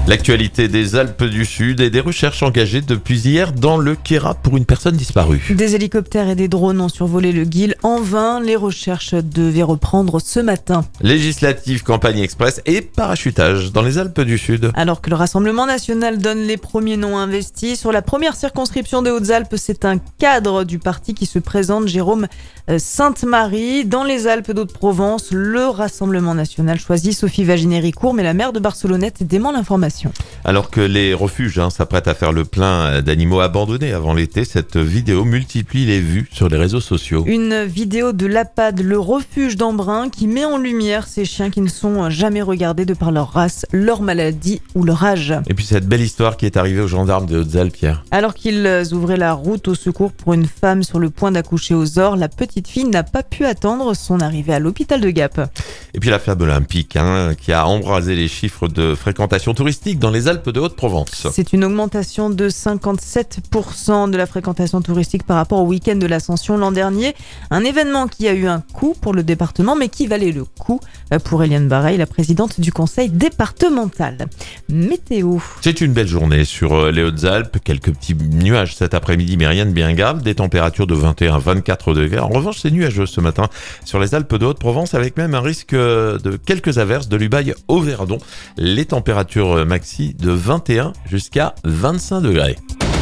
L'actualité des Alpes du Sud et des recherches engagées depuis hier dans le Queyras pour une personne disparue. Des hélicoptères et des drones ont survolé le Guil en vain. Les recherches devaient reprendre ce matin. Législative, campagne express et parachutage dans les Alpes du Sud. Alors que le Rassemblement national donne les premiers noms investis, sur la première circonscription des Hautes-Alpes, c'est un cadre du parti qui se présente, Jérôme Sainte-Marie. Dans les Alpes d'Haute-Provence, le Rassemblement national choisit Sophie Waginet-Ricourt, mais la maire de Barcelonnette dément l'information. Alors que les refuges s'apprêtent à faire le plein d'animaux abandonnés avant l'été, cette vidéo multiplie les vues sur les réseaux sociaux. Une vidéo de l'APAD, le refuge d'Embrun, qui met en lumière ces chiens qui ne sont jamais regardés de par leur race, leur maladie ou leur âge. Et puis cette belle histoire qui est arrivée aux gendarmes des Hautes-Alpes hier. Alors qu'ils ouvraient la route au secours pour une femme sur le point d'accoucher aux Ors, la petite fille n'a pas pu attendre son arrivée à l'hôpital de Gap. Et puis la flamme olympique qui a embrasé les chiffres de fréquentation touristique dans les Alpes de Haute-Provence. C'est une augmentation de 57% de la fréquentation touristique par rapport au week-end de l'Ascension l'an dernier. Un événement qui a eu un coût pour le département, mais qui valait le coup pour Eliane Bareil, la présidente du conseil départemental. Météo. C'est une belle journée sur les Hautes-Alpes. Quelques petits nuages cet après-midi, mais rien de bien grave. Des températures de 21 à 24 degrés. En revanche, c'est nuageux ce matin sur les Alpes de Haute-Provence, avec même un risque de quelques averses de l'Ubaye au Verdon. Les températures maxi de 21 jusqu'à 25 degrés.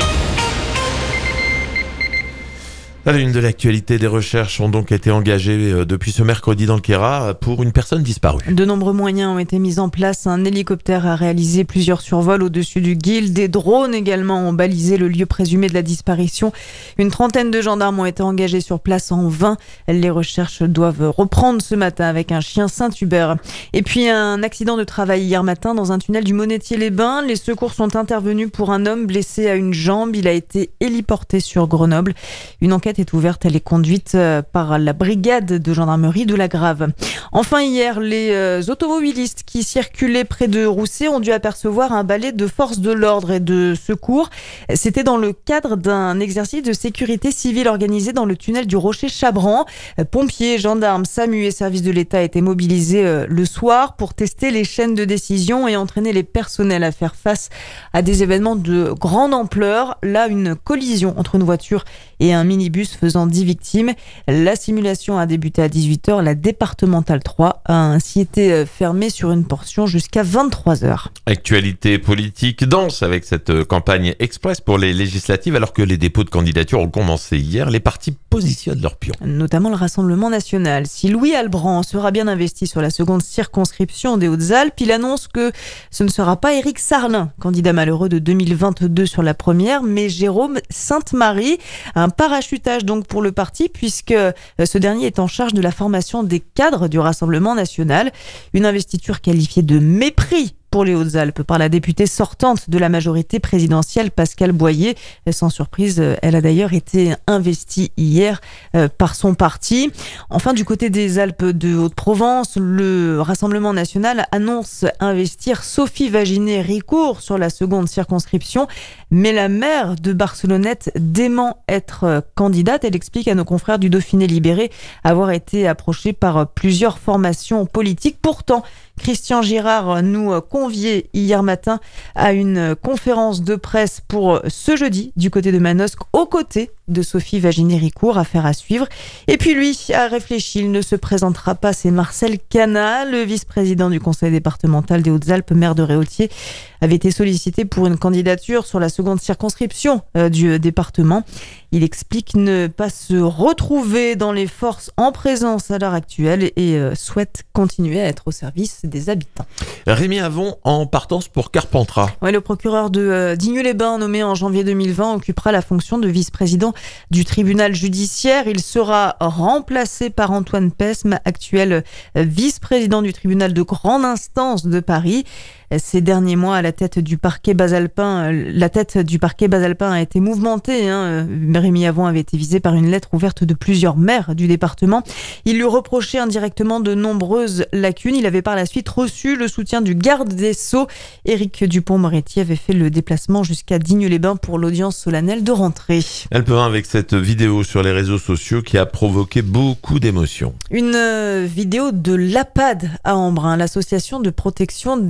À la une de l'actualité, des recherches ont donc été engagées depuis ce mercredi dans le Queyras pour une personne disparue. De nombreux moyens ont été mis en place. Un hélicoptère a réalisé plusieurs survols au-dessus du Guil. Des drones également ont balisé le lieu présumé de la disparition. Une trentaine de gendarmes ont été engagés sur place en vain. Les recherches doivent reprendre ce matin avec un chien Saint-Hubert. Et puis un accident de travail hier matin dans un tunnel du Monetier-les-Bains. Les secours sont intervenus pour un homme blessé à une jambe. Il a été héliporté sur Grenoble. Une enquête est ouverte, elle est conduite par la brigade de gendarmerie de la Grave. Enfin hier, les automobilistes qui circulaient près de Rousset ont dû apercevoir un balai de forces de l'ordre et de secours. C'était dans le cadre d'un exercice de sécurité civile organisé dans le tunnel du Rocher-Chabran. Pompiers, gendarmes, SAMU et services de l'État étaient mobilisés le soir pour tester les chaînes de décision et entraîner les personnels à faire face à des événements de grande ampleur. Là, une collision entre une voiture et un minibus faisant 10 victimes. La simulation a débuté à 18h. La départementale 3 a ainsi été fermée sur une portion jusqu'à 23h. Actualité politique dense avec cette campagne express pour les législatives, alors que les dépôts de candidatures ont commencé hier. Les partis positionnent leurs pions. Notamment le Rassemblement national. Si Louis Albrand sera bien investi sur la seconde circonscription des Hautes-Alpes, il annonce que ce ne sera pas Éric Sarlin, candidat malheureux de 2022 sur la première, mais Jérôme Sainte-Marie. Un parachutage donc pour le parti, puisque ce dernier est en charge de la formation des cadres du Rassemblement national. Une investiture qualifiée de mépris pour les Hautes-Alpes par la députée sortante de la majorité présidentielle, Pascale Boyer. Sans surprise, elle a d'ailleurs été investie hier par son parti. Enfin, du côté des Alpes de Haute-Provence, le Rassemblement national annonce investir Sophie Waginet-Ricourt sur la seconde circonscription, mais la maire de Barcelonnette dément être candidate. Elle explique à nos confrères du Dauphiné Libéré avoir été approchée par plusieurs formations politiques. Pourtant, Christian Girard nous conviait hier matin à une conférence de presse pour ce jeudi du côté de Manosque, aux côtés de Sophie Waginet-Ricourt, affaire à suivre. Et puis lui a réfléchi, il ne se présentera pas, c'est Marcel Cana, le vice-président du conseil départemental des Hautes-Alpes, maire de Réautier, avait été sollicité pour une candidature sur la seconde circonscription du département. Il explique ne pas se retrouver dans les forces en présence à l'heure actuelle et souhaite continuer à être au service des habitants. Rémi Avon en partance pour Carpentras. Ouais, le procureur de Digne-les-Bains, nommé en janvier 2020, occupera la fonction de vice-président du tribunal judiciaire. Il sera remplacé par Antoine Pesme, actuel vice-président du tribunal de grande instance de Paris. Ces derniers mois, à la tête du parquet basalpin a été mouvementée. Rémi Avon avait été visé par une lettre ouverte de plusieurs maires du département. Il lui reprochait indirectement de nombreuses lacunes. Il avait par la suite reçu le soutien du garde des Sceaux. Éric Dupond-Moretti avait fait le déplacement jusqu'à Digne-les-Bains pour l'audience solennelle de rentrée. Alpes 1 avec cette vidéo sur les réseaux sociaux qui a provoqué beaucoup d'émotions. Une vidéo de l'APAD à Embrun, l'association de protection des animaux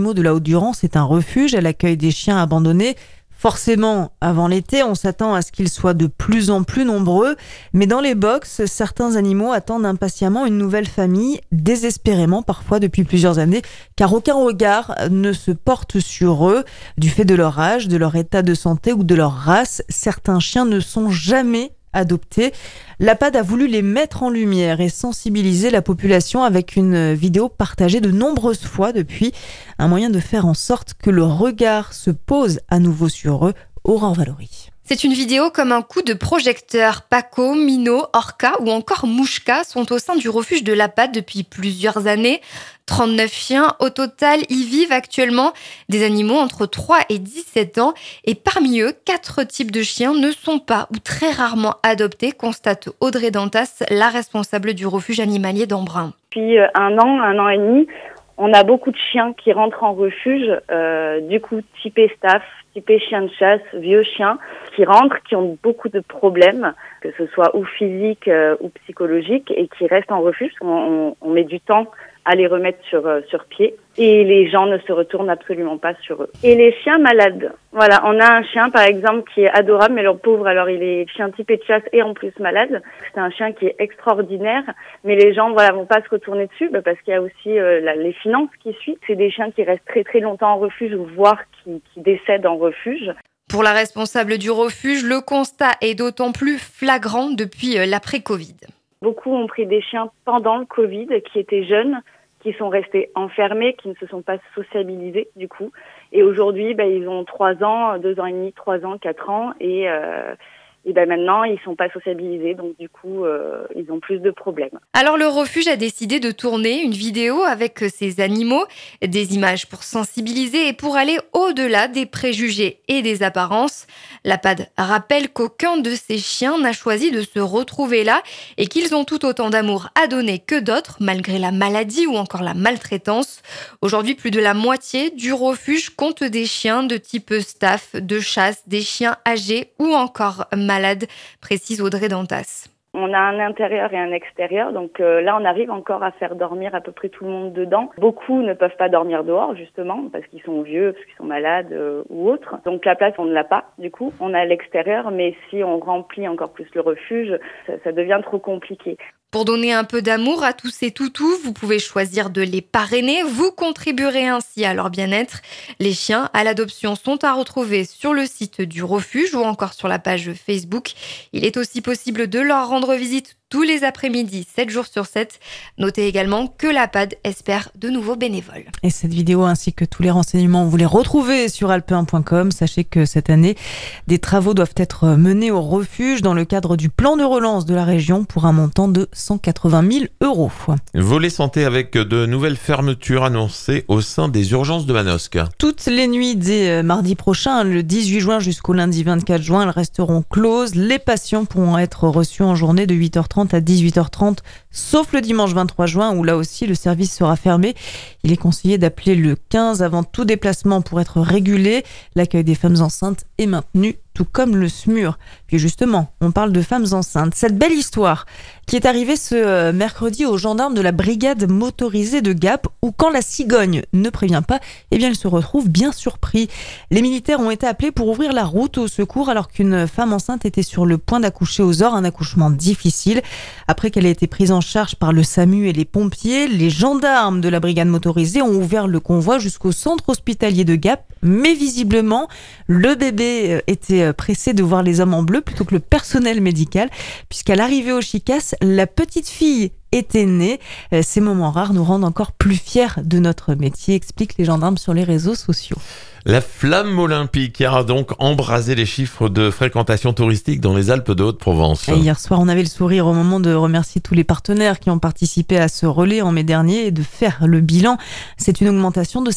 animaux de la Haute-Durance est un refuge. Elle accueille des chiens abandonnés. Forcément, avant l'été, on s'attend à ce qu'ils soient de plus en plus nombreux. Mais dans les box, certains animaux attendent impatiemment une nouvelle famille, désespérément parfois depuis plusieurs années, car aucun regard ne se porte sur eux. Du fait de leur âge, de leur état de santé ou de leur race, certains chiens ne sont jamais adoptés. L'APAD a voulu les mettre en lumière et sensibiliser la population avec une vidéo partagée de nombreuses fois depuis. Un moyen de faire en sorte que le regard se pose à nouveau sur eux. Aurore Valory. C'est une vidéo comme un coup de projecteur. Paco, Mino, Orca ou encore Mouchka sont au sein du refuge de l'APAD depuis plusieurs années. 39 chiens au total y vivent actuellement, des animaux entre 3 et 17 ans. Et parmi eux, 4 types de chiens ne sont pas ou très rarement adoptés, constate Audrey Dantas, la responsable du refuge animalier d'Embrun. Depuis un an et demi, on a beaucoup de chiens qui rentrent en refuge, du coup typés staff, typés chiens de chasse, vieux chiens, qui rentrent, qui ont beaucoup de problèmes, que ce soit ou physiques ou psychologiques, et qui restent en refuge. On met du temps à les remettre sur pied, et les gens ne se retournent absolument pas sur eux. Et les chiens malades, voilà, on a un chien par exemple qui est adorable, mais le pauvre, alors il est chien typé de chasse et en plus malade. C'est un chien qui est extraordinaire, mais les gens vont pas se retourner dessus parce qu'il y a aussi les finances qui suivent. C'est des chiens qui restent très très longtemps en refuge, voire qui décèdent en refuge. Pour la responsable du refuge, le constat est d'autant plus flagrant depuis l'après-Covid. Beaucoup ont pris des chiens pendant le Covid, qui étaient jeunes, qui sont restés enfermés, qui ne se sont pas sociabilisés du coup. Et aujourd'hui, ils ont 3 ans, 2 ans et demi, 3 ans, 4 ans, et maintenant ils sont pas sociabilisés, donc du coup ils ont plus de problèmes. Alors le refuge a décidé de tourner une vidéo avec ces animaux, des images pour sensibiliser et pour aller au-delà des préjugés et des apparences. L'APAD rappelle qu'aucun de ces chiens n'a choisi de se retrouver là et qu'ils ont tout autant d'amour à donner que d'autres, malgré la maladie ou encore la maltraitance. Aujourd'hui, plus de la moitié du refuge compte des chiens de type staff, de chasse, des chiens âgés ou encore malades, précise Audrey Dantas. On a un intérieur et un extérieur, donc là on arrive encore à faire dormir à peu près tout le monde dedans. Beaucoup ne peuvent pas dormir dehors justement parce qu'ils sont vieux, parce qu'ils sont malades ou autres. Donc la place on ne l'a pas du coup, on a l'extérieur, mais si on remplit encore plus le refuge, ça devient trop compliqué. Pour donner un peu d'amour à tous ces toutous, vous pouvez choisir de les parrainer. Vous contribuerez ainsi à leur bien-être. Les chiens à l'adoption sont à retrouver sur le site du refuge ou encore sur la page Facebook. Il est aussi possible de leur rendre visite tous les après-midi, 7 jours sur 7. Notez également que l'APAD espère de nouveaux bénévoles. Et cette vidéo ainsi que tous les renseignements, vous les retrouvez sur alpe1.com. Sachez que cette année, des travaux doivent être menés au refuge dans le cadre du plan de relance de la région pour un montant de 180 000 €. Volet santé avec de nouvelles fermetures annoncées au sein des urgences de Manosque. Toutes les nuits dès mardi prochain, le 18 juin jusqu'au lundi 24 juin, elles resteront closes. Les patients pourront être reçus en journée de 8h30 à 18h30, sauf le dimanche 23 juin où là aussi le service sera fermé. Il est conseillé d'appeler le 15 avant tout déplacement pour être régulé. L'accueil des femmes enceintes est maintenu, tout comme le SMUR. Puis justement, on parle de femmes enceintes. Cette belle histoire qui est arrivée ce mercredi aux gendarmes de la brigade motorisée de Gap, où quand la cigogne ne prévient pas, eh bien elle se retrouve bien surpris. Les militaires ont été appelés pour ouvrir la route au secours alors qu'une femme enceinte était sur le point d'accoucher aux Ors, un accouchement difficile. Après qu'elle ait été prise en charge par le SAMU et les pompiers, les gendarmes de la brigade motorisée ont ouvert le convoi jusqu'au centre hospitalier de Gap. Mais visiblement, le bébé était pressé de voir les hommes en bleu plutôt que le personnel médical, puisqu'à l'arrivée au Chicas, la petite fille était née. Ces moments rares nous rendent encore plus fiers de notre métier, expliquent les gendarmes sur les réseaux sociaux. La flamme olympique a donc embrasé les chiffres de fréquentation touristique dans les Alpes de Haute-Provence. Et hier soir, on avait le sourire au moment de remercier tous les partenaires qui ont participé à ce relais en mai dernier et de faire le bilan. C'est une augmentation de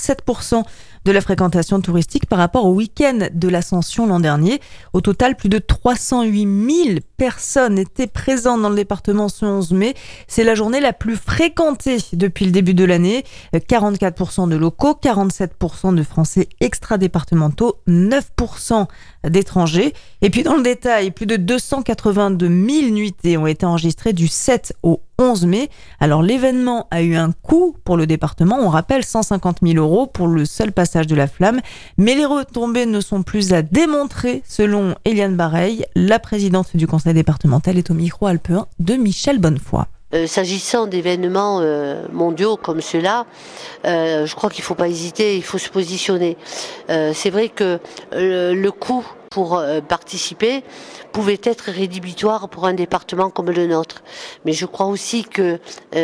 57% de la fréquentation touristique par rapport au week-end de l'Ascension l'an dernier. Au total, plus de 308 000 personnes étaient présentes dans le département ce 11 mai. C'est la journée la plus fréquentée depuis le début de l'année. 44% de locaux, 47% de Français extra-départementaux, 9% d'étrangers. Et puis dans le détail, plus de 282 000 nuitées ont été enregistrées du 7 au 11 mai. Alors l'événement a eu un coût pour le département. On rappelle 150 000 € pour le seul passage de la flamme. Mais les retombées ne sont plus à démontrer selon Eliane Bareil. La présidente du conseil départemental est au micro Alpe 1 de Michel Bonnefoy. S'agissant d'événements mondiaux comme ceux-là, je crois qu'il ne faut pas hésiter, il faut se positionner. C'est vrai que le coût pour participer pouvait être rédhibitoire pour un département comme le nôtre. Mais je crois aussi que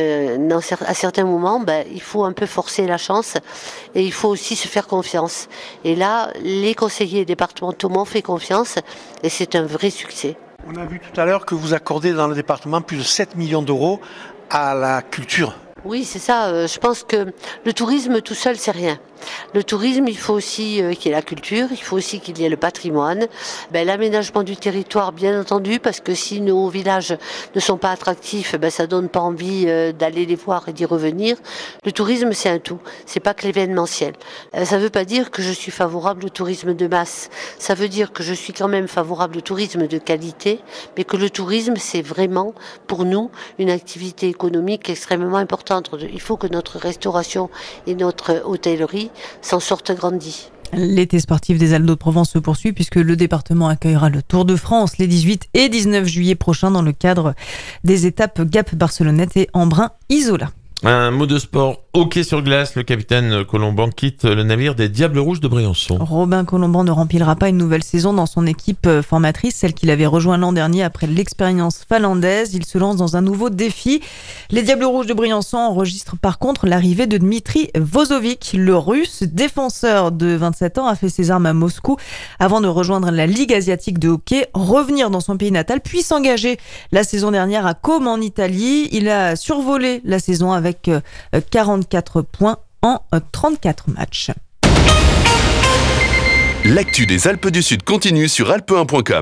à certains moments, il faut un peu forcer la chance et il faut aussi se faire confiance. Et là, les conseillers départementaux m'ont fait confiance et c'est un vrai succès. On a vu tout à l'heure que vous accordez dans le département plus de 7 millions d'euros à la culture. Oui, c'est ça. Je pense que le tourisme tout seul, c'est rien. Le tourisme, il faut aussi qu'il y ait la culture, il faut aussi qu'il y ait le patrimoine, l'aménagement du territoire, bien entendu, parce que si nos villages ne sont pas attractifs, ça donne pas envie d'aller les voir et d'y revenir. Le tourisme, c'est un tout. C'est pas que l'événementiel. Ça veut pas dire que je suis favorable au tourisme de masse. Ça veut dire que je suis quand même favorable au tourisme de qualité, mais que le tourisme, c'est vraiment, pour nous, une activité économique extrêmement importante. Il faut que notre restauration et notre hôtellerie s'en sortent grandis. L'été sportif des Alpes d'Haute-Provence se poursuit puisque le département accueillera le Tour de France les 18 et 19 juillet prochains dans le cadre des étapes Gap-Barcelonnette et Embrun-Isola. Un mot de sport, hockey sur glace, le capitaine Colomban quitte le navire des Diables Rouges de Briançon. Robin Colomban ne remplira pas une nouvelle saison dans son équipe formatrice, celle qu'il avait rejoint l'an dernier après l'expérience finlandaise. Il se lance dans un nouveau défi. Les Diables Rouges de Briançon enregistrent par contre l'arrivée de Dmitri Vozovic. Le russe, défenseur de 27 ans, a fait ses armes à Moscou avant de rejoindre la Ligue asiatique de hockey, revenir dans son pays natal, puis s'engager la saison dernière à Côme en Italie. Il a survolé la saison avec 44 points en 34 matchs. L'actu des Alpes du Sud continue sur alpe1.com.